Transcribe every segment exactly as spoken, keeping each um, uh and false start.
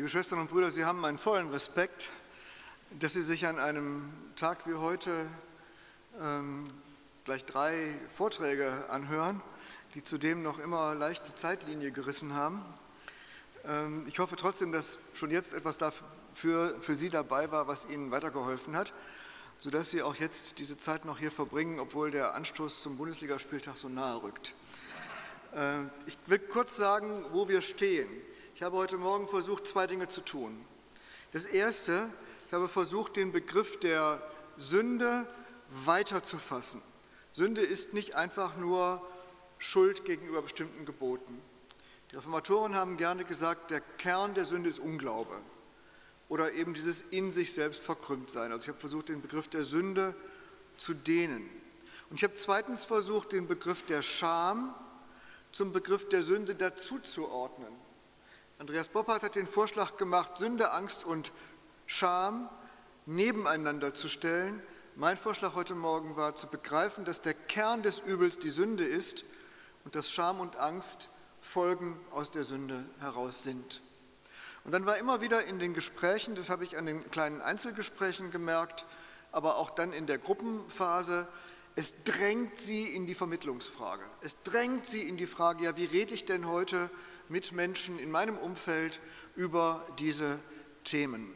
Liebe Schwestern und Brüder, Sie haben meinen vollen Respekt, dass Sie sich an einem Tag wie heute ähm, gleich drei Vorträge anhören, die zudem noch immer leicht die Zeitlinie gerissen haben. Ähm, ich hoffe trotzdem, dass schon jetzt etwas dafür für Sie dabei war, was Ihnen weitergeholfen hat, sodass Sie auch jetzt diese Zeit noch hier verbringen, obwohl der Anstoß zum Bundesligaspieltag so nahe rückt. Äh, ich will kurz sagen, wo wir stehen. Ich habe heute Morgen versucht, zwei Dinge zu tun. Das Erste, ich habe versucht, den Begriff der Sünde weiterzufassen. Sünde ist nicht einfach nur Schuld gegenüber bestimmten Geboten. Die Reformatoren haben gerne gesagt, der Kern der Sünde ist Unglaube oder eben dieses in sich selbst verkrümmt sein. Also ich habe versucht, den Begriff der Sünde zu dehnen. Und ich habe zweitens versucht, den Begriff der Scham zum Begriff der Sünde dazuzuordnen. Andreas Boppert hat den Vorschlag gemacht, Sünde, Angst und Scham nebeneinander zu stellen. Mein Vorschlag heute Morgen war, zu begreifen, dass der Kern des Übels die Sünde ist und dass Scham und Angst Folgen aus der Sünde heraus sind. Und dann war immer wieder in den Gesprächen, das habe ich an den kleinen Einzelgesprächen gemerkt, aber auch dann in der Gruppenphase, es drängt sie in die Vermittlungsfrage. Es drängt sie in die Frage, ja, wie rede ich denn heute mit Menschen in meinem Umfeld über diese Themen?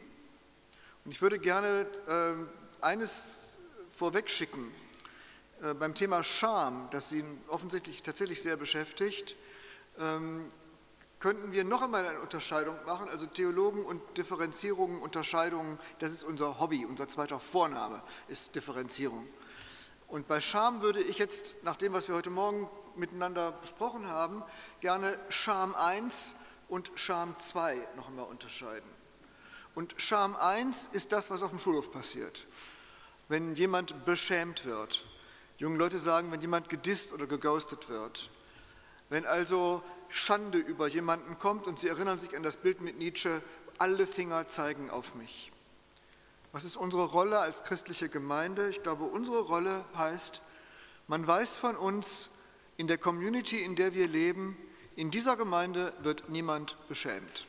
Und ich würde gerne äh, eines vorwegschicken. Äh, beim Thema Scham, das Sie offensichtlich tatsächlich sehr beschäftigt, ähm, könnten wir noch einmal eine Unterscheidung machen, also Theologen und Differenzierungen, Unterscheidungen, das ist unser Hobby, unser zweiter Vorname ist Differenzierung. Und bei Scham würde ich jetzt, nach dem, was wir heute Morgen miteinander besprochen haben, gerne Scham eins und Scham zwei noch einmal unterscheiden. Und Scham eins ist das, was auf dem Schulhof passiert, wenn jemand beschämt wird. Junge Leute sagen, wenn jemand gedisst oder geghostet wird. Wenn also Schande über jemanden kommt und Sie erinnern sich an das Bild mit Nietzsche, alle Finger zeigen auf mich. Was ist unsere Rolle als christliche Gemeinde? Ich glaube, unsere Rolle heißt, man weiß von uns, in der Community, in der wir leben, in dieser Gemeinde wird niemand beschämt.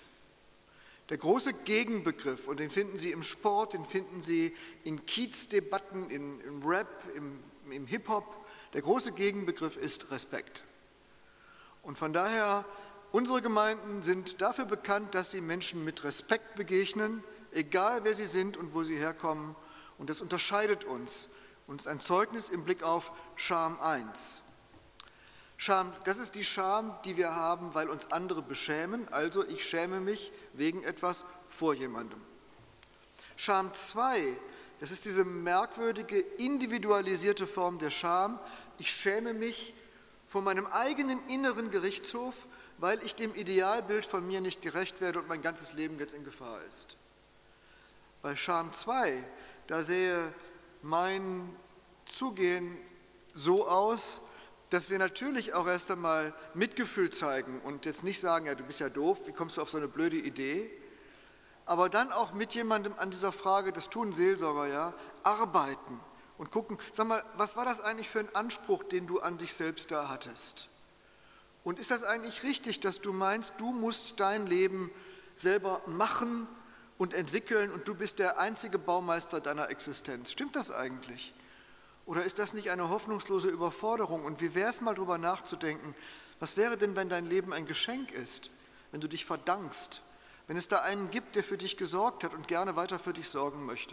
Der große Gegenbegriff, und den finden Sie im Sport, den finden Sie in Kiezdebatten, in, im Rap, im, im Hip-Hop, der große Gegenbegriff ist Respekt. Und von daher, unsere Gemeinden sind dafür bekannt, dass sie Menschen mit Respekt begegnen, egal wer sie sind und wo sie herkommen. Und das unterscheidet uns. Und ist ein Zeugnis im Blick auf Scham eins. Scham, das ist die Scham, die wir haben, weil uns andere beschämen. Also ich schäme mich wegen etwas vor jemandem. Scham zwei, das ist diese merkwürdige, individualisierte Form der Scham. Ich schäme mich vor meinem eigenen inneren Gerichtshof, weil ich dem Idealbild von mir nicht gerecht werde und mein ganzes Leben jetzt in Gefahr ist. Bei Scham zwei, da sähe mein Zugehen so aus, dass wir natürlich auch erst einmal Mitgefühl zeigen und jetzt nicht sagen, ja, du bist ja doof, wie kommst du auf so eine blöde Idee? Aber dann auch mit jemandem an dieser Frage, das tun Seelsorger ja, arbeiten und gucken, sag mal, was war das eigentlich für ein Anspruch, den du an dich selbst da hattest? Und ist das eigentlich richtig, dass du meinst, du musst dein Leben selber machen und entwickeln und du bist der einzige Baumeister deiner Existenz? Stimmt das eigentlich? Oder ist das nicht eine hoffnungslose Überforderung? Und wie wäre es mal darüber nachzudenken, was wäre denn, wenn dein Leben ein Geschenk ist, wenn du dich verdankst, wenn es da einen gibt, der für dich gesorgt hat und gerne weiter für dich sorgen möchte?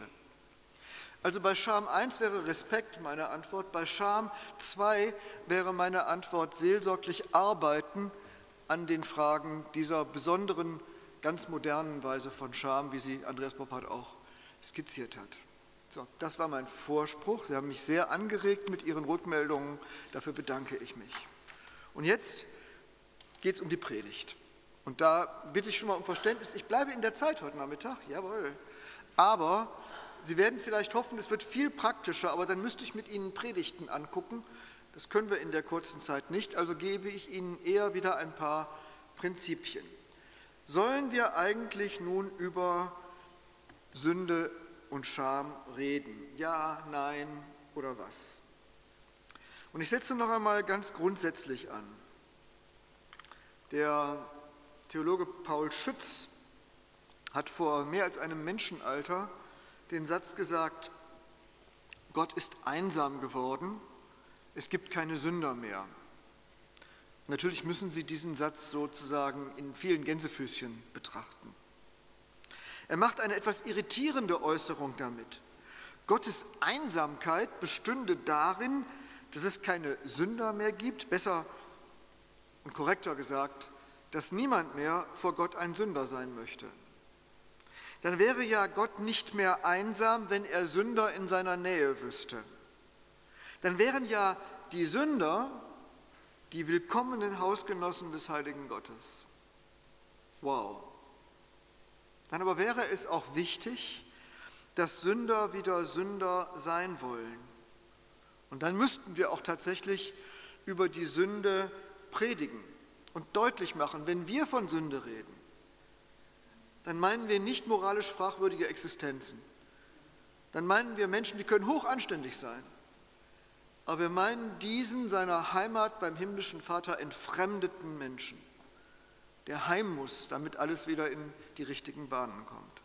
Also bei Scham eins wäre Respekt meine Antwort, bei Scham zwei wäre meine Antwort seelsorglich arbeiten an den Fragen dieser besonderen, ganz modernen Weise von Scham, wie sie Andreas Boppert auch skizziert hat. So, das war mein Vorspruch. Sie haben mich sehr angeregt mit Ihren Rückmeldungen. Dafür bedanke ich mich. Und jetzt geht es um die Predigt. Und da bitte ich schon mal um Verständnis. Ich bleibe in der Zeit heute Nachmittag, jawohl. Aber Sie werden vielleicht hoffen, es wird viel praktischer, aber dann müsste ich mit Ihnen Predigten angucken. Das können wir in der kurzen Zeit nicht, also gebe ich Ihnen eher wieder ein paar Prinzipien. Sollen wir eigentlich nun über Sünde und Scham reden? Ja, nein oder was? Und ich setze noch einmal ganz grundsätzlich an. Der Theologe Paul Schütz hat vor mehr als einem Menschenalter den Satz gesagt: Gott ist einsam geworden, es gibt keine Sünder mehr. Natürlich müssen Sie diesen Satz sozusagen in vielen Gänsefüßchen betrachten. Er macht eine etwas irritierende Äußerung damit. Gottes Einsamkeit bestünde darin, dass es keine Sünder mehr gibt, besser und korrekter gesagt, dass niemand mehr vor Gott ein Sünder sein möchte. Dann wäre ja Gott nicht mehr einsam, wenn er Sünder in seiner Nähe wüsste. Dann wären ja die Sünder die willkommenen Hausgenossen des heiligen Gottes. Wow. Dann aber wäre es auch wichtig, dass Sünder wieder Sünder sein wollen. Und dann müssten wir auch tatsächlich über die Sünde predigen und deutlich machen, wenn wir von Sünde reden, dann meinen wir nicht moralisch fragwürdige Existenzen. Dann meinen wir Menschen, die können hoch anständig sein. Aber wir meinen diesen seiner Heimat beim himmlischen Vater entfremdeten Menschen, der heim muss, damit alles wieder in die richtigen Bahnen kommt.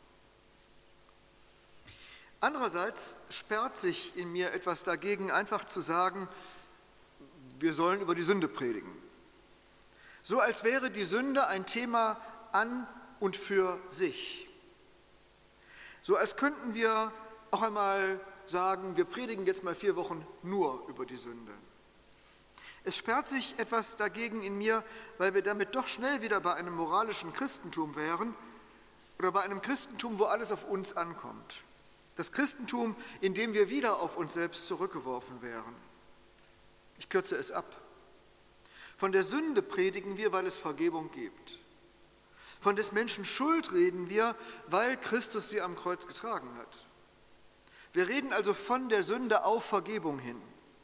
Andererseits sperrt sich in mir etwas dagegen, einfach zu sagen, wir sollen über die Sünde predigen. So als wäre die Sünde ein Thema an und für sich. So als könnten wir auch einmal sagen, wir predigen jetzt mal vier Wochen nur über die Sünde. Es sperrt sich etwas dagegen in mir, weil wir damit doch schnell wieder bei einem moralischen Christentum wären oder bei einem Christentum, wo alles auf uns ankommt. Das Christentum, in dem wir wieder auf uns selbst zurückgeworfen wären. Ich kürze es ab. Von der Sünde predigen wir, weil es Vergebung gibt. Von des Menschen Schuld reden wir, weil Christus sie am Kreuz getragen hat. Wir reden also von der Sünde auf Vergebung hin.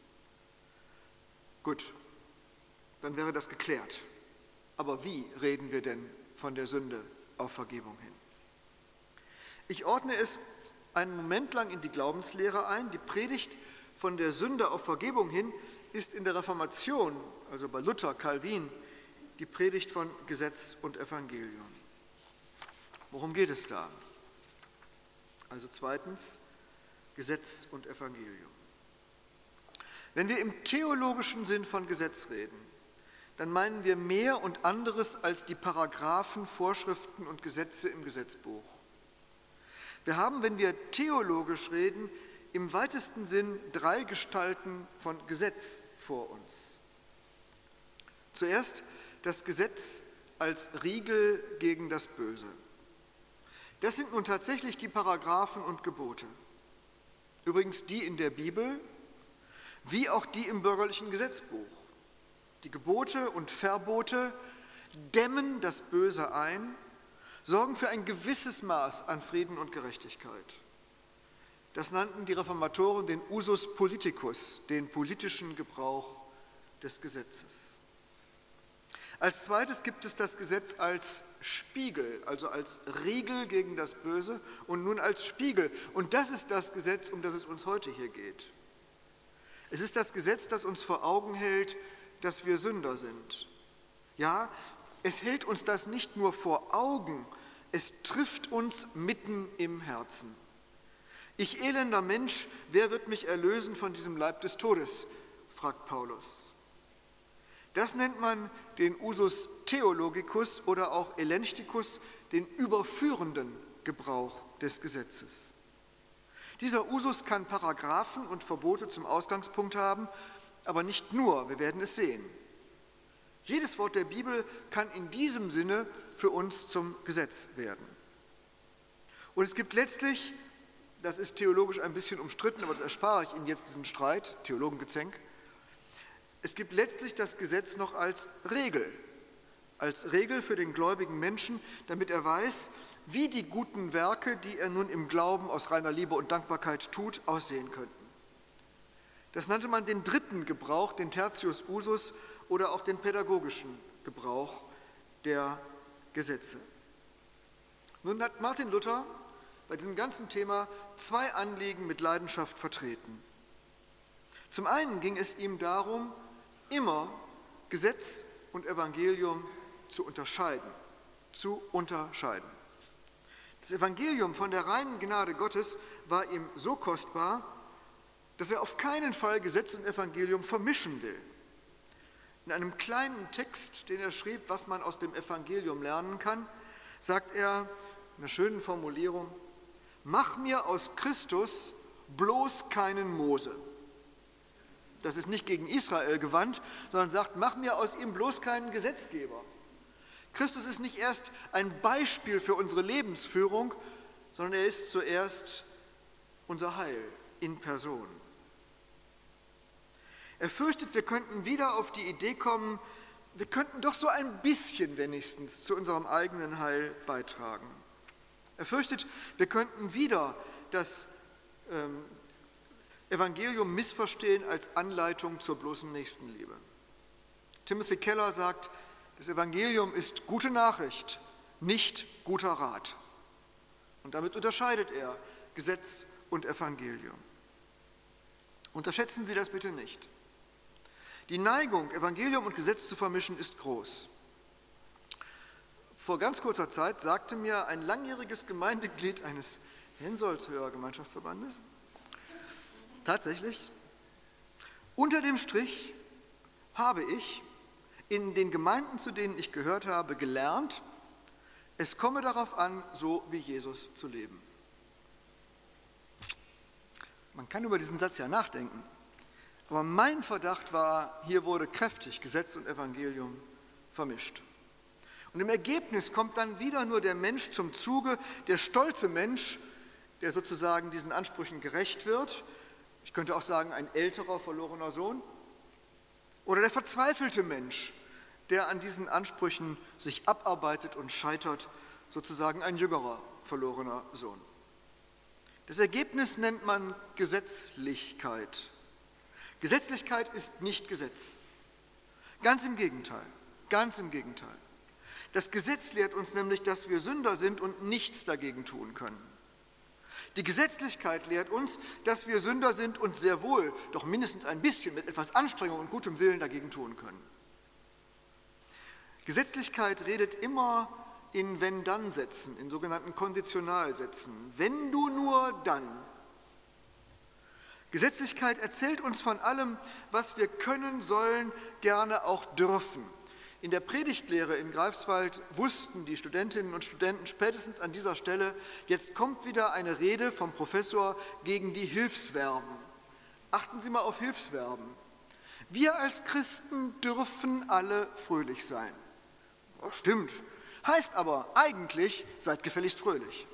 Gut, dann wäre das geklärt. Aber wie reden wir denn von der Sünde auf Vergebung hin? Ich ordne es einen Moment lang in die Glaubenslehre ein. Die Predigt von der Sünde auf Vergebung hin ist in der Reformation, also bei Luther, Calvin, die Predigt von Gesetz und Evangelium. Worum geht es da? Also zweitens, Gesetz und Evangelium. Wenn wir im theologischen Sinn von Gesetz reden, dann meinen wir mehr und anderes als die Paragraphen, Vorschriften und Gesetze im Gesetzbuch. Wir haben, wenn wir theologisch reden, im weitesten Sinn drei Gestalten von Gesetz vor uns. Zuerst das Gesetz als Riegel gegen das Böse. Das sind nun tatsächlich die Paragraphen und Gebote. Übrigens die in der Bibel, wie auch die im bürgerlichen Gesetzbuch. Die Gebote und Verbote dämmen das Böse ein, sorgen für ein gewisses Maß an Frieden und Gerechtigkeit. Das nannten die Reformatoren den Usus politicus, den politischen Gebrauch des Gesetzes. Als zweites gibt es das Gesetz als Spiegel, also als Riegel gegen das Böse und nun als Spiegel. Und das ist das Gesetz, um das es uns heute hier geht. Es ist das Gesetz, das uns vor Augen hält, dass wir Sünder sind. Ja, es hält uns das nicht nur vor Augen, es trifft uns mitten im Herzen. Ich elender Mensch, wer wird mich erlösen von diesem Leib des Todes? Fragt Paulus. Das nennt man den Usus theologicus oder auch elenchticus, den überführenden Gebrauch des Gesetzes. Dieser Usus kann Paragraphen und Verbote zum Ausgangspunkt haben, aber nicht nur, wir werden es sehen. Jedes Wort der Bibel kann in diesem Sinne für uns zum Gesetz werden. Und es gibt letztlich, das ist theologisch ein bisschen umstritten, aber das erspare ich Ihnen jetzt diesen Streit, Theologengezänk, es gibt letztlich das Gesetz noch als Regel, als Regel für den gläubigen Menschen, damit er weiß, wie die guten Werke, die er nun im Glauben aus reiner Liebe und Dankbarkeit tut, aussehen könnten. Das nannte man den dritten Gebrauch, den Tertius Usus oder auch den pädagogischen Gebrauch der Gesetze. Nun hat Martin Luther bei diesem ganzen Thema zwei Anliegen mit Leidenschaft vertreten. Zum einen ging es ihm darum, immer Gesetz und Evangelium zu unterscheiden, zu unterscheiden. Das Evangelium von der reinen Gnade Gottes war ihm so kostbar, dass er auf keinen Fall Gesetz und Evangelium vermischen will. In einem kleinen Text, den er schrieb, was man aus dem Evangelium lernen kann, sagt er in einer schönen Formulierung: Mach mir aus Christus bloß keinen Mose. Das ist nicht gegen Israel gewandt, sondern sagt, mach mir aus ihm bloß keinen Gesetzgeber. Christus ist nicht erst ein Beispiel für unsere Lebensführung, sondern er ist zuerst unser Heil in Person. Er fürchtet, wir könnten wieder auf die Idee kommen, wir könnten doch so ein bisschen wenigstens zu unserem eigenen Heil beitragen. Er fürchtet, wir könnten wieder das ähm, Evangelium missverstehen als Anleitung zur bloßen Nächstenliebe. Timothy Keller sagt, das Evangelium ist gute Nachricht, nicht guter Rat. Und damit unterscheidet er Gesetz und Evangelium. Unterschätzen Sie das bitte nicht. Die Neigung, Evangelium und Gesetz zu vermischen, ist groß. Vor ganz kurzer Zeit sagte mir ein langjähriges Gemeindeglied eines Hensoldshoer Gemeinschaftsverbandes, tatsächlich, unter dem Strich habe ich in den Gemeinden, zu denen ich gehört habe, gelernt, es komme darauf an, so wie Jesus zu leben. Man kann über diesen Satz ja nachdenken, aber mein Verdacht war, hier wurde kräftig Gesetz und Evangelium vermischt. Und im Ergebnis kommt dann wieder nur der Mensch zum Zuge, der stolze Mensch, der sozusagen diesen Ansprüchen gerecht wird. Ich könnte auch sagen, ein älterer, verlorener Sohn. Oder der verzweifelte Mensch, der an diesen Ansprüchen sich abarbeitet und scheitert, sozusagen ein jüngerer, verlorener Sohn. Das Ergebnis nennt man Gesetzlichkeit. Gesetzlichkeit ist nicht Gesetz. Ganz im Gegenteil, ganz im Gegenteil. Das Gesetz lehrt uns nämlich, dass wir Sünder sind und nichts dagegen tun können. Die Gesetzlichkeit lehrt uns, dass wir Sünder sind und sehr wohl, doch mindestens ein bisschen mit etwas Anstrengung und gutem Willen dagegen tun können. Gesetzlichkeit redet immer in Wenn-Dann-Sätzen, in sogenannten Konditionalsätzen. Wenn du nur, dann. Gesetzlichkeit erzählt uns von allem, was wir können, sollen, gerne auch dürfen. In der Predigtlehre in Greifswald wussten die Studentinnen und Studenten spätestens an dieser Stelle, jetzt kommt wieder eine Rede vom Professor gegen die Hilfsverben. Achten Sie mal auf Hilfsverben. Wir als Christen dürfen alle fröhlich sein. Oh, stimmt. Heißt aber eigentlich, seid gefälligst fröhlich.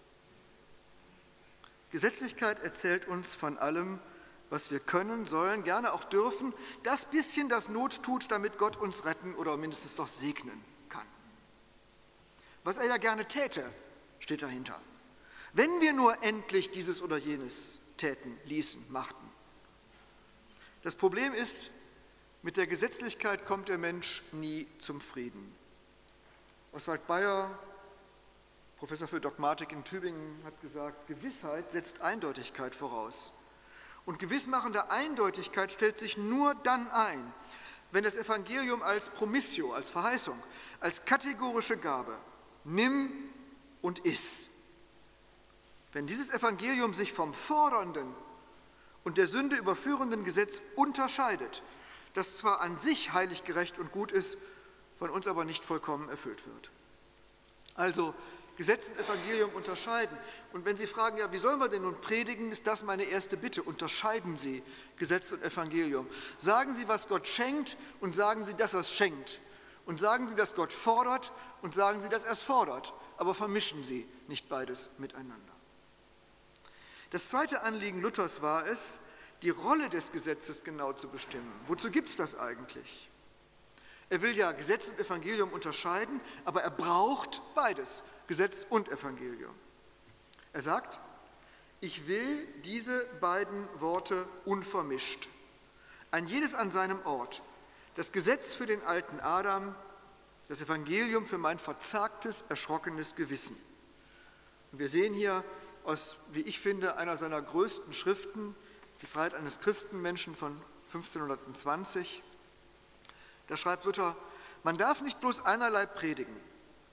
Gesetzlichkeit erzählt uns von allem, was wir können, sollen, gerne auch dürfen, das bisschen, das Not tut, damit Gott uns retten oder mindestens doch segnen kann. Was er ja gerne täte, steht dahinter. Wenn wir nur endlich dieses oder jenes täten, ließen, machten. Das Problem ist, mit der Gesetzlichkeit kommt der Mensch nie zum Frieden. Oswald Bayer, Professor für Dogmatik in Tübingen, hat gesagt, Gewissheit setzt Eindeutigkeit voraus. Und gewissmachende Eindeutigkeit stellt sich nur dann ein, wenn das Evangelium als Promissio, als Verheißung, als kategorische Gabe, nimm und iss. Wenn dieses Evangelium sich vom fordernden und der Sünde überführenden Gesetz unterscheidet, das zwar an sich heilig, gerecht und gut ist, von uns aber nicht vollkommen erfüllt wird. Also Gesetz und Evangelium unterscheiden. Und wenn Sie fragen, ja, wie sollen wir denn nun predigen, ist das meine erste Bitte. Unterscheiden Sie Gesetz und Evangelium. Sagen Sie, was Gott schenkt, und sagen Sie, dass er es schenkt. Und sagen Sie, dass Gott fordert, und sagen Sie, dass er es fordert. Aber vermischen Sie nicht beides miteinander. Das zweite Anliegen Luthers war es, die Rolle des Gesetzes genau zu bestimmen. Wozu gibt es das eigentlich? Er will ja Gesetz und Evangelium unterscheiden, aber er braucht beides, Gesetz und Evangelium. Er sagt, ich will diese beiden Worte unvermischt, ein jedes an seinem Ort, das Gesetz für den alten Adam, das Evangelium für mein verzagtes, erschrockenes Gewissen. Und wir sehen hier aus, wie ich finde, einer seiner größten Schriften, die Freiheit eines Christenmenschen von fünfzehnhundertzwanzig, da schreibt Luther, man darf nicht bloß einerlei predigen,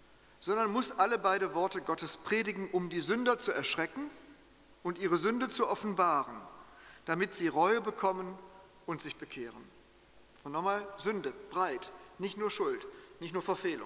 sondern muss alle beide Worte Gottes predigen, um die Sünder zu erschrecken und ihre Sünde zu offenbaren, damit sie Reue bekommen und sich bekehren. Und nochmal, Sünde, breit, nicht nur Schuld, nicht nur Verfehlung.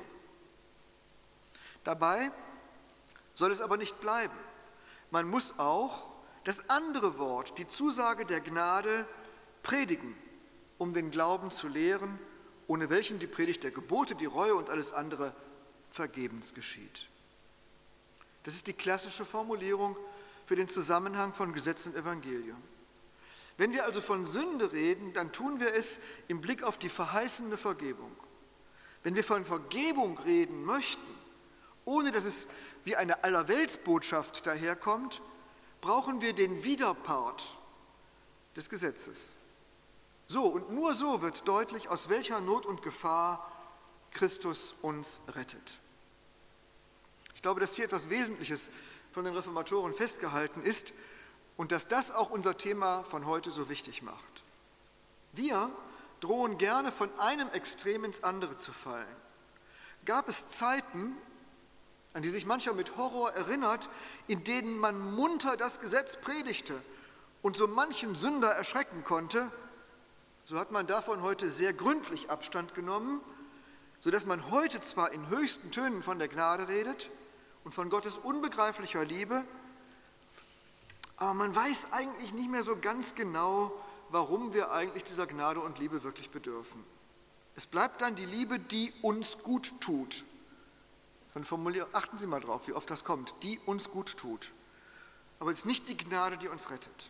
Dabei soll es aber nicht bleiben. Man muss auch das andere Wort, die Zusage der Gnade, predigen, um den Glauben zu lehren, ohne welchen die Predigt der Gebote, die Reue und alles andere vergebens geschieht. Das ist die klassische Formulierung für den Zusammenhang von Gesetz und Evangelium. Wenn wir also von Sünde reden, dann tun wir es im Blick auf die verheißene Vergebung. Wenn wir von Vergebung reden möchten, ohne dass es wie eine Allerweltsbotschaft daherkommt, brauchen wir den Widerpart des Gesetzes. So und nur so wird deutlich, aus welcher Not und Gefahr Christus uns rettet. Ich glaube, dass hier etwas Wesentliches von den Reformatoren festgehalten ist und dass das auch unser Thema von heute so wichtig macht. Wir drohen gerne von einem Extrem ins andere zu fallen. Gab es Zeiten, an die sich mancher mit Horror erinnert, in denen man munter das Gesetz predigte und so manchen Sünder erschrecken konnte, so hat man davon heute sehr gründlich Abstand genommen, sodass man heute zwar in höchsten Tönen von der Gnade redet und von Gottes unbegreiflicher Liebe, aber man weiß eigentlich nicht mehr so ganz genau, warum wir eigentlich dieser Gnade und Liebe wirklich bedürfen. Es bleibt dann die Liebe, die uns gut tut. Achten Sie mal drauf, wie oft das kommt, die uns gut tut. Aber es ist nicht die Gnade, die uns rettet.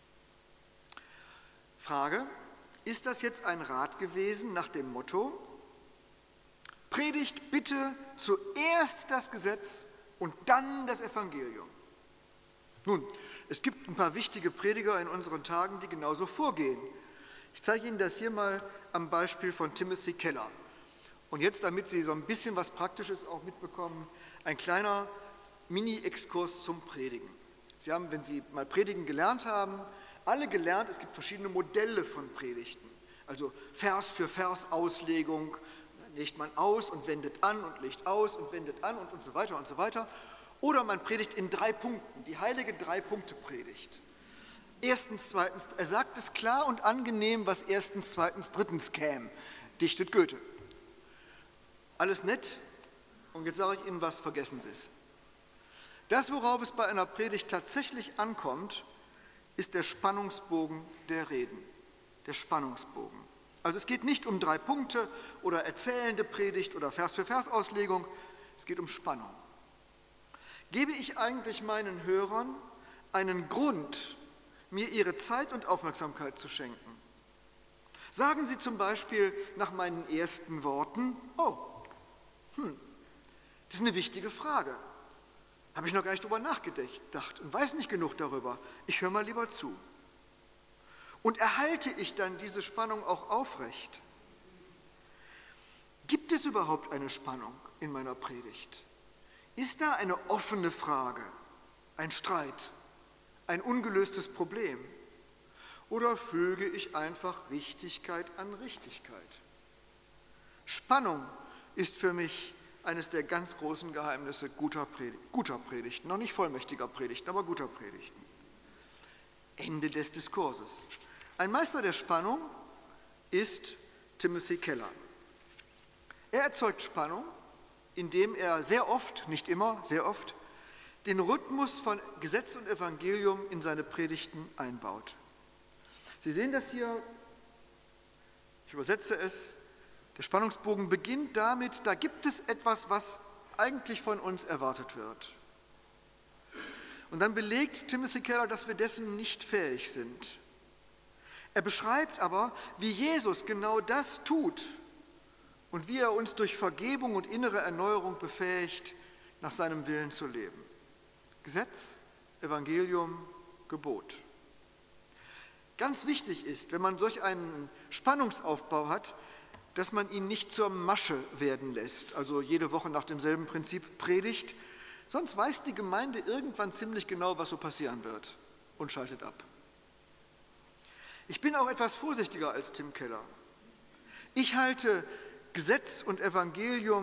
Frage, ist das jetzt ein Rat gewesen nach dem Motto, predigt bitte zuerst das Gesetz und dann das Evangelium? Nun, es gibt ein paar wichtige Prediger in unseren Tagen, die genauso vorgehen. Ich zeige Ihnen das hier mal am Beispiel von Timothy Keller. Und jetzt, damit Sie so ein bisschen was Praktisches auch mitbekommen, ein kleiner Mini-Exkurs zum Predigen. Sie haben, wenn Sie mal Predigen gelernt haben, alle gelernt, es gibt verschiedene Modelle von Predigten. Also Vers für Vers Auslegung, legt man aus und wendet an und legt aus und wendet an und, und so weiter und so weiter. Oder man predigt in drei Punkten, die heilige Drei-Punkte-Predigt. Erstens, zweitens, er sagt es klar und angenehm, was erstens, zweitens, drittens käme, dichtet Goethe. Alles nett, und jetzt sage ich Ihnen was, vergessen Sie es. Das, worauf es bei einer Predigt tatsächlich ankommt, ist der Spannungsbogen der Reden, der Spannungsbogen. Also es geht nicht um drei Punkte oder erzählende Predigt oder Vers-für-Vers-Auslegung, es geht um Spannung. Gebe ich eigentlich meinen Hörern einen Grund, mir ihre Zeit und Aufmerksamkeit zu schenken? Sagen Sie zum Beispiel nach meinen ersten Worten, oh, hm, das ist eine wichtige Frage. Habe ich noch gar nicht drüber nachgedacht und weiß nicht genug darüber. Ich höre mal lieber zu. Und erhalte ich dann diese Spannung auch aufrecht? Gibt es überhaupt eine Spannung in meiner Predigt? Ist da eine offene Frage, ein Streit, ein ungelöstes Problem? Oder füge ich einfach Richtigkeit an Richtigkeit? Spannung ist für mich eines der ganz großen Geheimnisse guter, Predigt, guter Predigten, noch nicht vollmächtiger Predigten, aber guter Predigten. Ende des Diskurses. Ein Meister der Spannung ist Timothy Keller. Er erzeugt Spannung, indem er sehr oft, nicht immer, sehr oft, den Rhythmus von Gesetz und Evangelium in seine Predigten einbaut. Sie sehen das hier, ich übersetze es, der Spannungsbogen beginnt damit, da gibt es etwas, was eigentlich von uns erwartet wird. Und dann belegt Timothy Keller, dass wir dessen nicht fähig sind. Er beschreibt aber, wie Jesus genau das tut und wie er uns durch Vergebung und innere Erneuerung befähigt, nach seinem Willen zu leben. Gesetz, Evangelium, Gebot. Ganz wichtig ist, wenn man solch einen Spannungsaufbau hat, dass man ihn nicht zur Masche werden lässt, also jede Woche nach demselben Prinzip predigt, sonst weiß die Gemeinde irgendwann ziemlich genau, was so passieren wird und schaltet ab. Ich bin auch etwas vorsichtiger als Tim Keller. Ich halte Gesetz und Evangelium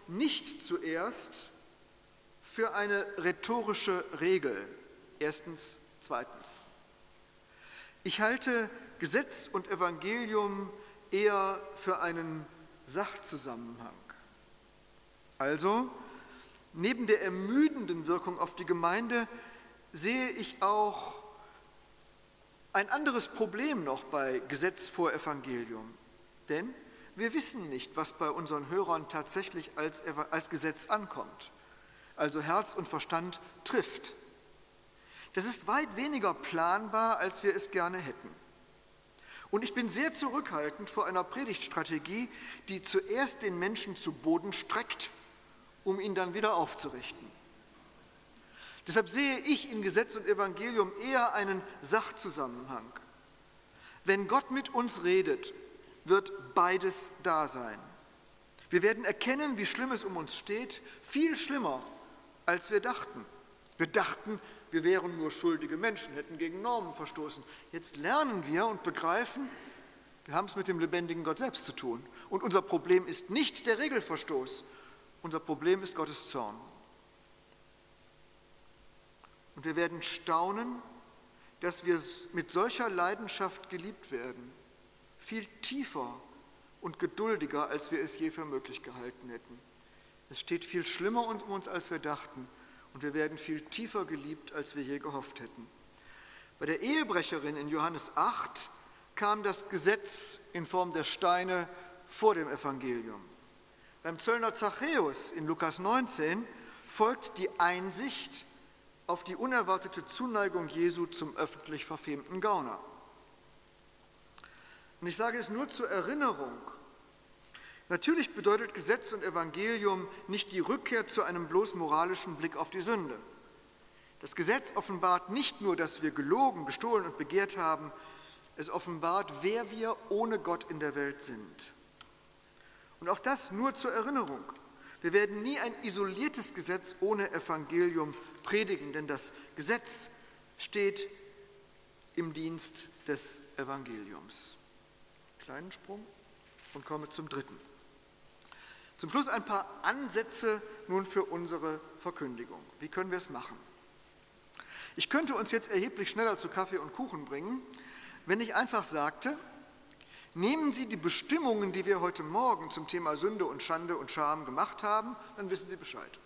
nicht zuerst für eine rhetorische Regel. Erstens, zweitens. Ich halte Gesetz und Evangelium eher für einen Sachzusammenhang. Also, neben der ermüdenden Wirkung auf die Gemeinde sehe ich auch ein anderes Problem noch bei Gesetz vor Evangelium. Denn wir wissen nicht, was bei unseren Hörern tatsächlich als, als Gesetz ankommt, also Herz und Verstand trifft. Das ist weit weniger planbar, als wir es gerne hätten. Und ich bin sehr zurückhaltend vor einer Predigtstrategie, die zuerst den Menschen zu Boden streckt, um ihn dann wieder aufzurichten. Deshalb sehe ich in Gesetz und Evangelium eher einen Sachzusammenhang. Wenn Gott mit uns redet, wird beides da sein. Wir werden erkennen, wie schlimm es um uns steht, viel schlimmer, als wir dachten. Wir dachten, wir wären nur schuldige Menschen, hätten gegen Normen verstoßen. Jetzt lernen wir und begreifen, wir haben es mit dem lebendigen Gott selbst zu tun. Und unser Problem ist nicht der Regelverstoß, unser Problem ist Gottes Zorn. Und wir werden staunen, dass wir mit solcher Leidenschaft geliebt werden, viel tiefer und geduldiger, als wir es je für möglich gehalten hätten. Es steht viel schlimmer um uns, als wir dachten, und wir werden viel tiefer geliebt, als wir je gehofft hätten. Bei der Ehebrecherin in Johannes acht kam das Gesetz in Form der Steine vor dem Evangelium. Beim Zöllner Zachäus in Lukas neunzehn folgt die Einsicht auf die unerwartete Zuneigung Jesu zum öffentlich verfemten Gauner. Und ich sage es nur zur Erinnerung. Natürlich bedeutet Gesetz und Evangelium nicht die Rückkehr zu einem bloß moralischen Blick auf die Sünde. Das Gesetz offenbart nicht nur, dass wir gelogen, gestohlen und begehrt haben, es offenbart, wer wir ohne Gott in der Welt sind. Und auch das nur zur Erinnerung. Wir werden nie ein isoliertes Gesetz ohne Evangelium predigen, denn das Gesetz steht im Dienst des Evangeliums. Kleinen Sprung und komme zum dritten. Zum Schluss ein paar Ansätze nun für unsere Verkündigung. Wie können wir es machen? Ich könnte uns jetzt erheblich schneller zu Kaffee und Kuchen bringen, wenn ich einfach sagte, nehmen Sie die Bestimmungen, die wir heute Morgen zum Thema Sünde und Schande und Scham gemacht haben, dann wissen Sie Bescheid.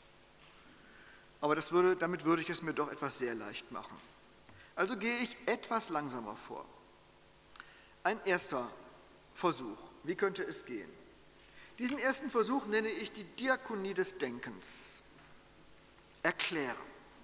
Aber das würde, damit würde ich es mir doch etwas sehr leicht machen. Also gehe ich etwas langsamer vor. Ein erster Versuch. Wie könnte es gehen? Diesen ersten Versuch nenne ich die Diakonie des Denkens. Erklären.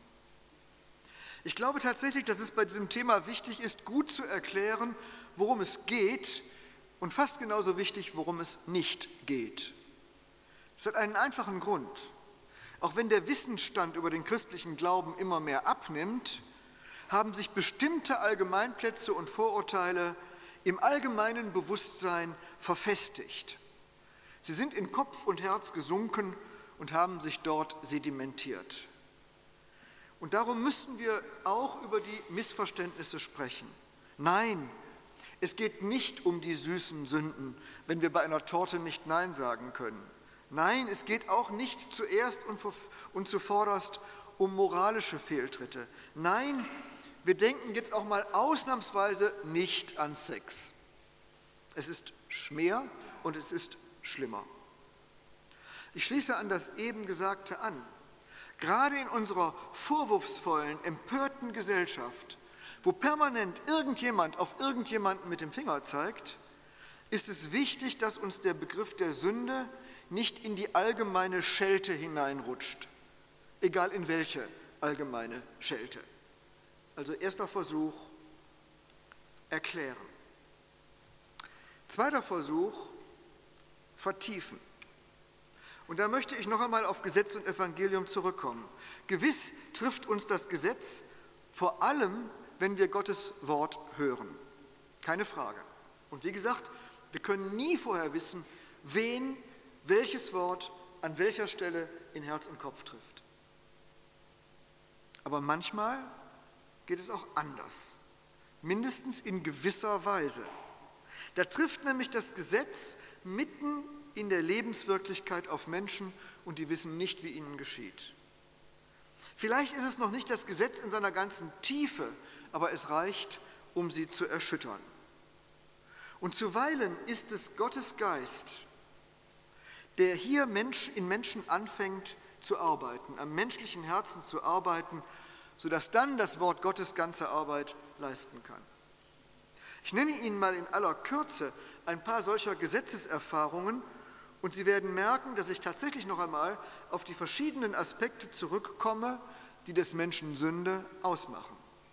Ich glaube tatsächlich, dass es bei diesem Thema wichtig ist, gut zu erklären, worum es geht und fast genauso wichtig, worum es nicht geht. Es hat einen einfachen Grund. Auch wenn der Wissensstand über den christlichen Glauben immer mehr abnimmt, haben sich bestimmte Allgemeinplätze und Vorurteile im allgemeinen Bewusstsein verfestigt. Sie sind in Kopf und Herz gesunken und haben sich dort sedimentiert. Und darum müssen wir auch über die Missverständnisse sprechen. Nein, es geht nicht um die süßen Sünden, wenn wir bei einer Torte nicht Nein sagen können. Nein, es geht auch nicht zuerst und zuvorderst um moralische Fehltritte. Nein, wir denken jetzt auch mal ausnahmsweise nicht an Sex. Es ist schwer und es ist schlimmer. Ich schließe an das eben Gesagte an. Gerade in unserer vorwurfsvollen, empörten Gesellschaft, wo permanent irgendjemand auf irgendjemanden mit dem Finger zeigt, ist es wichtig, dass uns der Begriff der Sünde nicht in die allgemeine Schelte hineinrutscht, egal in welche allgemeine Schelte. Also erster Versuch, erklären. Zweiter Versuch, vertiefen. Und da möchte ich noch einmal auf Gesetz und Evangelium zurückkommen. Gewiss trifft uns das Gesetz vor allem, wenn wir Gottes Wort hören. Keine Frage. Und wie gesagt, wir können nie vorher wissen, wen welches Wort an welcher Stelle in Herz und Kopf trifft. Aber manchmal geht es auch anders, mindestens in gewisser Weise. Da trifft nämlich das Gesetz mitten in der Lebenswirklichkeit auf Menschen und die wissen nicht, wie ihnen geschieht. Vielleicht ist es noch nicht das Gesetz in seiner ganzen Tiefe, aber es reicht, um sie zu erschüttern. Und zuweilen ist es Gottes Geist, der hier Mensch, in Menschen anfängt zu arbeiten, am menschlichen Herzen zu arbeiten, sodass dann das Wort Gottes ganze Arbeit leisten kann. Ich nenne Ihnen mal in aller Kürze ein paar solcher Gesetzeserfahrungen und Sie werden merken, dass ich tatsächlich noch einmal auf die verschiedenen Aspekte zurückkomme, die des Menschen Sünde ausmachen.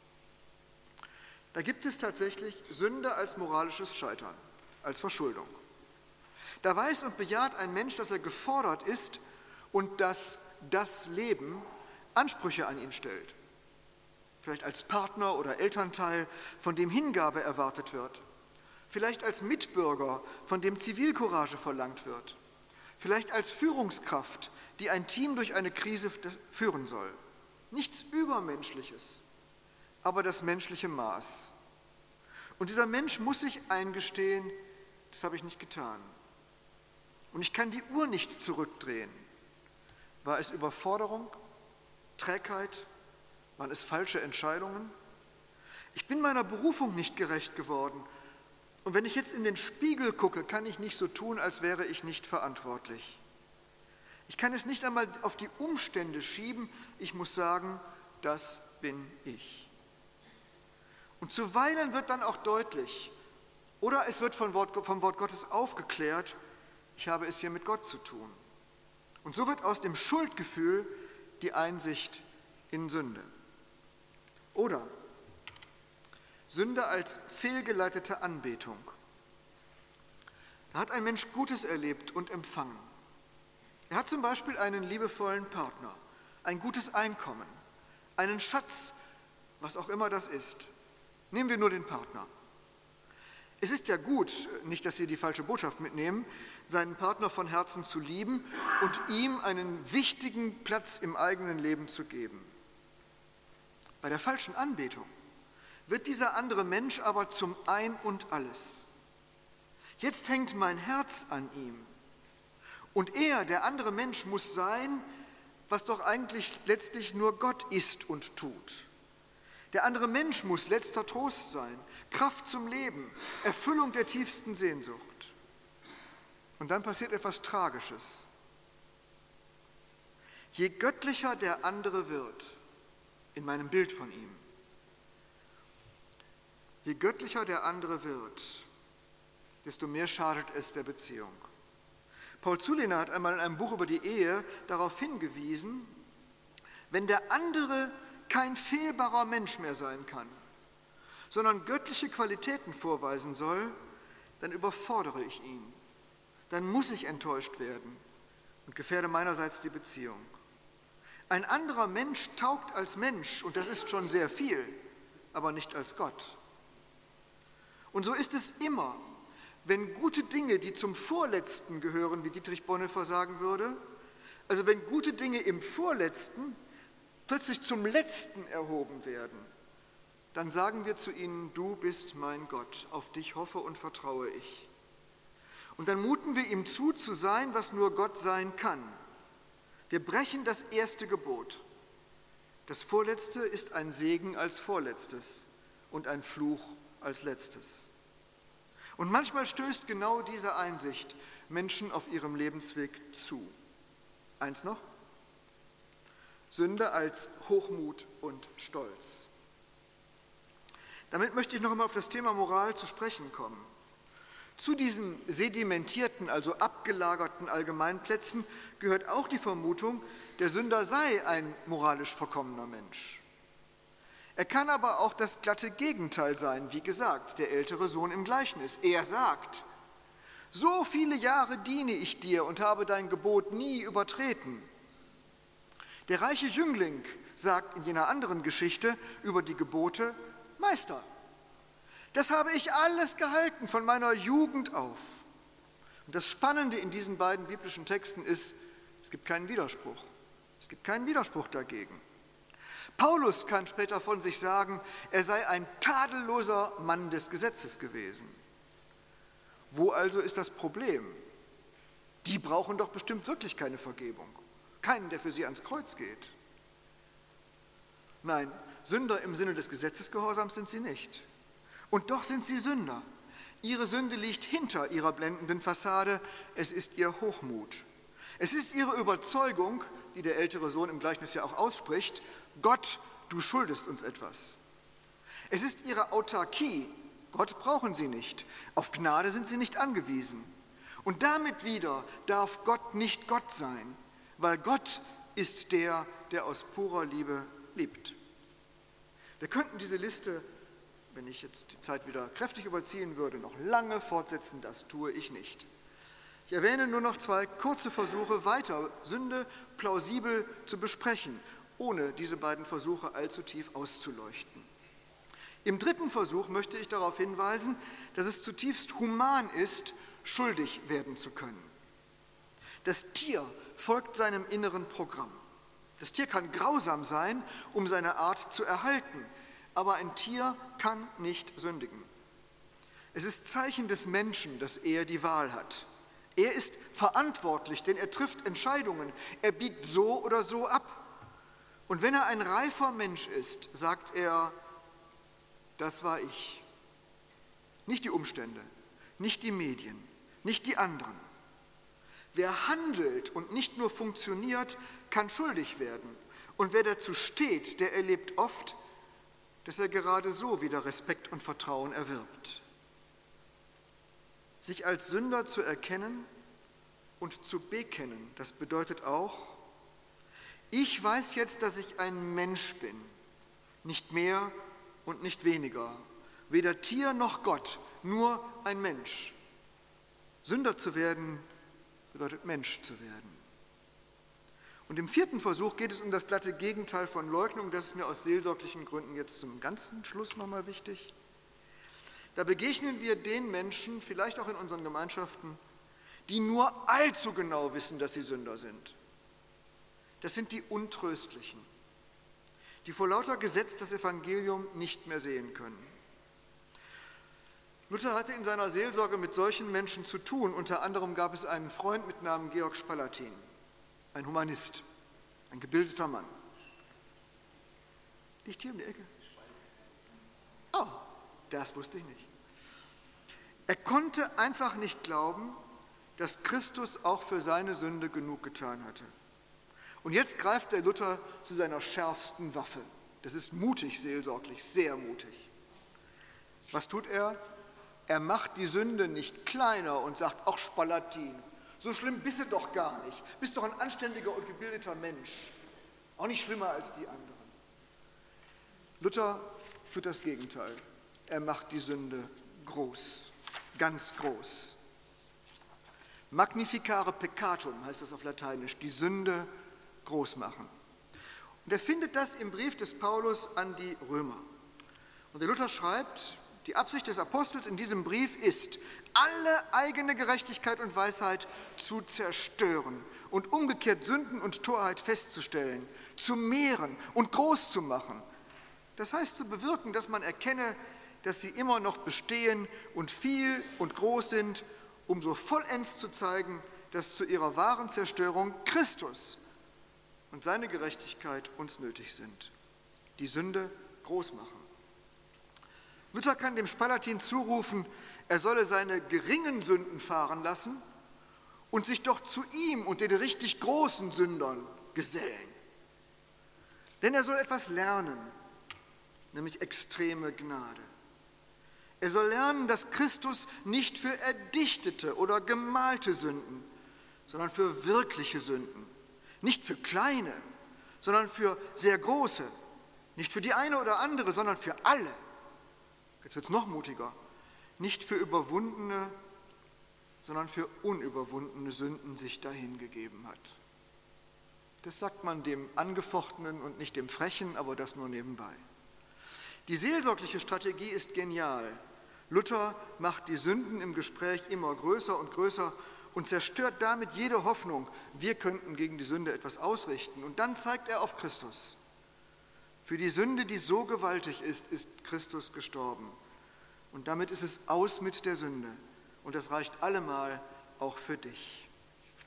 Da gibt es tatsächlich Sünde als moralisches Scheitern, als Verschuldung. Da weiß und bejaht ein Mensch, dass er gefordert ist und dass das Leben Ansprüche an ihn stellt. Vielleicht als Partner oder Elternteil, von dem Hingabe erwartet wird. Vielleicht als Mitbürger, von dem Zivilcourage verlangt wird. Vielleicht als Führungskraft, die ein Team durch eine Krise führen soll. Nichts Übermenschliches, aber das menschliche Maß. Und dieser Mensch muss sich eingestehen, das habe ich nicht getan. Und ich kann die Uhr nicht zurückdrehen. War es Überforderung, Trägheit, waren es falsche Entscheidungen? Ich bin meiner Berufung nicht gerecht geworden. Und wenn ich jetzt in den Spiegel gucke, kann ich nicht so tun, als wäre ich nicht verantwortlich. Ich kann es nicht einmal auf die Umstände schieben. Ich muss sagen, das bin ich. Und zuweilen wird dann auch deutlich, oder es wird vom Wort, vom Wort Gottes aufgeklärt, ich habe es hier mit Gott zu tun. Und so wird aus dem Schuldgefühl die Einsicht in Sünde. Oder Sünde als fehlgeleitete Anbetung. Da hat ein Mensch Gutes erlebt und empfangen. Er hat zum Beispiel einen liebevollen Partner, ein gutes Einkommen, einen Schatz, was auch immer das ist. Nehmen wir nur den Partner. Es ist ja gut, nicht, dass Sie die falsche Botschaft mitnehmen, seinen Partner von Herzen zu lieben und ihm einen wichtigen Platz im eigenen Leben zu geben. Bei der falschen Anbetung wird dieser andere Mensch aber zum Ein und Alles. Jetzt hängt mein Herz an ihm. Und er, der andere Mensch, muss sein, was doch eigentlich letztlich nur Gott ist und tut. Der andere Mensch muss letzter Trost sein, Kraft zum Leben, Erfüllung der tiefsten Sehnsucht. Und dann passiert etwas Tragisches. Je göttlicher der andere wird, in meinem Bild von ihm, je göttlicher der andere wird, desto mehr schadet es der Beziehung. Paul Zulehner hat einmal in einem Buch über die Ehe darauf hingewiesen, wenn der andere kein fehlbarer Mensch mehr sein kann, sondern göttliche Qualitäten vorweisen soll, dann überfordere ich ihn. Dann muss ich enttäuscht werden und gefährde meinerseits die Beziehung. Ein anderer Mensch taugt als Mensch, und das ist schon sehr viel, aber nicht als Gott. Und so ist es immer, wenn gute Dinge, die zum Vorletzten gehören, wie Dietrich Bonhoeffer sagen würde, also wenn gute Dinge im Vorletzten plötzlich zum Letzten erhoben werden, dann sagen wir zu ihnen, du bist mein Gott, auf dich hoffe und vertraue ich. Und dann muten wir ihm zu, zu sein, was nur Gott sein kann. Wir brechen das erste Gebot. Das Vorletzte ist ein Segen als Vorletztes und ein Fluch als Letztes. Und manchmal stößt genau diese Einsicht Menschen auf ihrem Lebensweg zu. Eins noch: Sünde als Hochmut und Stolz. Damit möchte ich noch einmal auf das Thema Moral zu sprechen kommen. Zu diesen sedimentierten, also abgelagerten Allgemeinplätzen gehört auch die Vermutung, der Sünder sei ein moralisch verkommener Mensch. Er kann aber auch das glatte Gegenteil sein, wie gesagt, der ältere Sohn im Gleichnis. Er sagt, so viele Jahre diene ich dir und habe dein Gebot nie übertreten. Der reiche Jüngling sagt in jener anderen Geschichte über die Gebote, Meister, das habe ich alles gehalten von meiner Jugend auf. Und das Spannende in diesen beiden biblischen Texten ist, es gibt keinen Widerspruch. Es gibt keinen Widerspruch dagegen. Paulus kann später von sich sagen, er sei ein tadelloser Mann des Gesetzes gewesen. Wo also ist das Problem? Die brauchen doch bestimmt wirklich keine Vergebung. Keinen, der für sie ans Kreuz geht. Nein, Sünder im Sinne des Gesetzesgehorsams sind sie nicht. Und doch sind sie Sünder. Ihre Sünde liegt hinter ihrer blendenden Fassade. Es ist ihr Hochmut. Es ist ihre Überzeugung, die der ältere Sohn im Gleichnis ja auch ausspricht: Gott, du schuldest uns etwas. Es ist ihre Autarkie. Gott brauchen sie nicht. Auf Gnade sind sie nicht angewiesen. Und damit wieder darf Gott nicht Gott sein, weil Gott ist der, der aus purer Liebe liebt. Wir könnten diese Liste, wenn ich jetzt die Zeit wieder kräftig überziehen würde, noch lange fortsetzen, das tue ich nicht. Ich erwähne nur noch zwei kurze Versuche, weiter Sünde plausibel zu besprechen, ohne diese beiden Versuche allzu tief auszuleuchten. Im dritten Versuch möchte ich darauf hinweisen, dass es zutiefst human ist, schuldig werden zu können. Das Tier folgt seinem inneren Programm. Das Tier kann grausam sein, um seine Art zu erhalten, aber ein Tier kann nicht sündigen. Es ist Zeichen des Menschen, dass er die Wahl hat. Er ist verantwortlich, denn er trifft Entscheidungen. Er biegt so oder so ab. Und wenn er ein reifer Mensch ist, sagt er: Das war ich. Nicht die Umstände, nicht die Medien, nicht die anderen. Wer handelt und nicht nur funktioniert, kann schuldig werden. Und wer dazu steht, der erlebt oft, dass er gerade so wieder Respekt und Vertrauen erwirbt. Sich als Sünder zu erkennen und zu bekennen, das bedeutet auch: Ich weiß jetzt, dass ich ein Mensch bin, nicht mehr und nicht weniger, weder Tier noch Gott, nur ein Mensch. Sünder zu werden bedeutet Mensch zu werden. Und im vierten Versuch geht es um das glatte Gegenteil von Leugnung. Das ist mir aus seelsorglichen Gründen jetzt zum ganzen Schluss nochmal wichtig. Da begegnen wir den Menschen, vielleicht auch in unseren Gemeinschaften, die nur allzu genau wissen, dass sie Sünder sind. Das sind die Untröstlichen, die vor lauter Gesetz das Evangelium nicht mehr sehen können. Luther hatte in seiner Seelsorge mit solchen Menschen zu tun. Unter anderem gab es einen Freund mit Namen Georg Spalatin, ein Humanist, ein gebildeter Mann. Liegt hier um die Ecke. Oh, das wusste ich nicht. Er konnte einfach nicht glauben, dass Christus auch für seine Sünde genug getan hatte. Und jetzt greift der Luther zu seiner schärfsten Waffe. Das ist mutig seelsorglich, sehr mutig. Was tut er? Er macht die Sünde nicht kleiner und sagt: Ach, Spalatin, so schlimm bist du doch gar nicht. Bist doch ein anständiger und gebildeter Mensch. Auch nicht schlimmer als die anderen. Luther tut das Gegenteil. Er macht die Sünde groß, ganz groß. Magnificare peccatum heißt das auf Lateinisch, die Sünde groß machen. Und er findet das im Brief des Paulus an die Römer. Und der Luther schreibt: Die Absicht des Apostels in diesem Brief ist, alle eigene Gerechtigkeit und Weisheit zu zerstören und umgekehrt Sünden und Torheit festzustellen, zu mehren und groß zu machen. Das heißt, zu bewirken, dass man erkenne, dass sie immer noch bestehen und viel und groß sind, um so vollends zu zeigen, dass zu ihrer wahren Zerstörung Christus und seine Gerechtigkeit uns nötig sind. Die Sünde groß machen. Luther kann dem Spalatin zurufen, er solle seine geringen Sünden fahren lassen und sich doch zu ihm und den richtig großen Sündern gesellen. Denn er soll etwas lernen, nämlich extreme Gnade. Er soll lernen, dass Christus nicht für erdichtete oder gemalte Sünden, sondern für wirkliche Sünden, nicht für kleine, sondern für sehr große, nicht für die eine oder andere, sondern für alle. Jetzt wird es noch mutiger. Nicht für überwundene, sondern für unüberwundene Sünden sich dahingegeben hat. Das sagt man dem Angefochtenen und nicht dem Frechen, aber das nur nebenbei. Die seelsorgliche Strategie ist genial. Luther macht die Sünden im Gespräch immer größer und größer und zerstört damit jede Hoffnung, wir könnten gegen die Sünde etwas ausrichten. Und dann zeigt er auf Christus. Für die Sünde, die so gewaltig ist, ist Christus gestorben. Und damit ist es aus mit der Sünde. Und das reicht allemal auch für dich.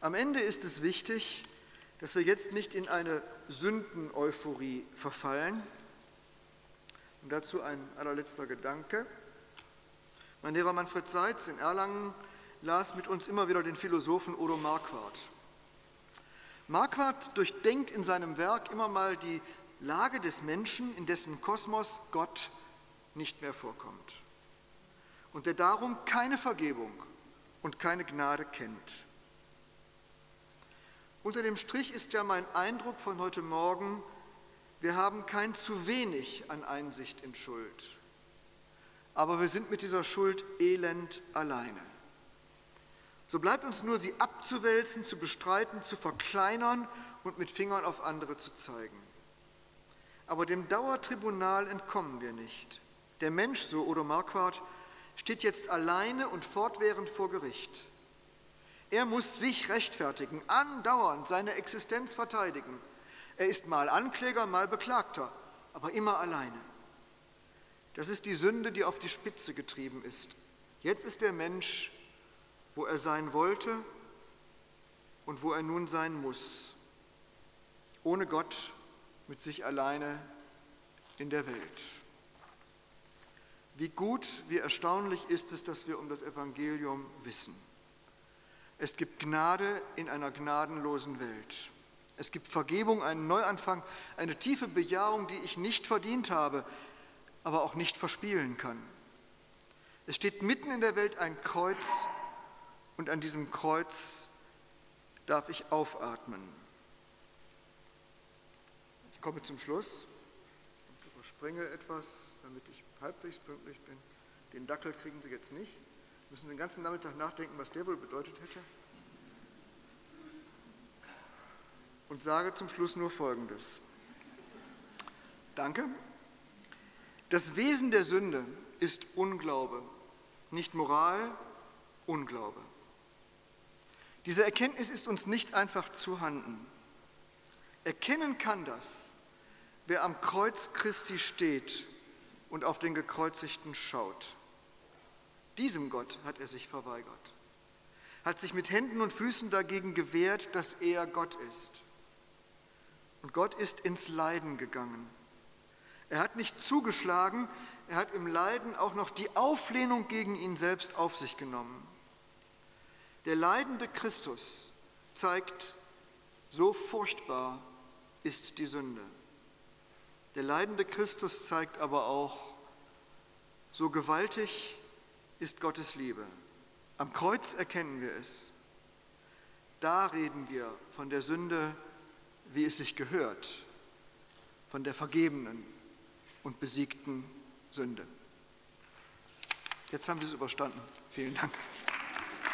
Am Ende ist es wichtig, dass wir jetzt nicht in eine Sündeneuphorie verfallen. Und dazu ein allerletzter Gedanke. Mein Lehrer Manfred Seitz in Erlangen las mit uns immer wieder den Philosophen Odo Marquardt. Marquardt durchdenkt in seinem Werk immer mal die Lage des Menschen, in dessen Kosmos Gott nicht mehr vorkommt und der darum keine Vergebung und keine Gnade kennt. Unter dem Strich ist ja mein Eindruck von heute Morgen, wir haben kein zu wenig an Einsicht in Schuld, aber wir sind mit dieser Schuld elend alleine. So bleibt uns nur, sie abzuwälzen, zu bestreiten, zu verkleinern und mit Fingern auf andere zu zeigen. Aber dem Dauertribunal entkommen wir nicht. Der Mensch, so Odo Marquardt, steht jetzt alleine und fortwährend vor Gericht. Er muss sich rechtfertigen, andauernd seine Existenz verteidigen. Er ist mal Ankläger, mal Beklagter, aber immer alleine. Das ist die Sünde, die auf die Spitze getrieben ist. Jetzt ist der Mensch, wo er sein wollte und wo er nun sein muss. Ohne Gott, mit sich alleine in der Welt. Wie gut, wie erstaunlich ist es, dass wir um das Evangelium wissen. Es gibt Gnade in einer gnadenlosen Welt. Es gibt Vergebung, einen Neuanfang, eine tiefe Bejahung, die ich nicht verdient habe, aber auch nicht verspielen kann. Es steht mitten in der Welt ein Kreuz und an diesem Kreuz darf ich aufatmen. Ich komme zum Schluss und überspringe etwas, damit ich halbwegs pünktlich bin. Den Dackel kriegen Sie jetzt nicht. Sie müssen den ganzen Nachmittag nachdenken, was der wohl bedeutet hätte. Und sage zum Schluss nur Folgendes. Danke. Das Wesen der Sünde ist Unglaube, nicht Moral, Unglaube. Diese Erkenntnis ist uns nicht einfach zuhanden. Erkennen kann das, wer am Kreuz Christi steht und auf den Gekreuzigten schaut. Diesem Gott hat er sich verweigert, hat sich mit Händen und Füßen dagegen gewehrt, dass er Gott ist. Und Gott ist ins Leiden gegangen. Er hat nicht zugeschlagen, er hat im Leiden auch noch die Auflehnung gegen ihn selbst auf sich genommen. Der leidende Christus zeigt, so furchtbar ist die Sünde. Der leidende Christus zeigt aber auch, so gewaltig ist Gottes Liebe. Am Kreuz erkennen wir es. Da reden wir von der Sünde, wie es sich gehört, von der vergebenen und besiegten Sünde. Jetzt haben wir es überstanden. Vielen Dank.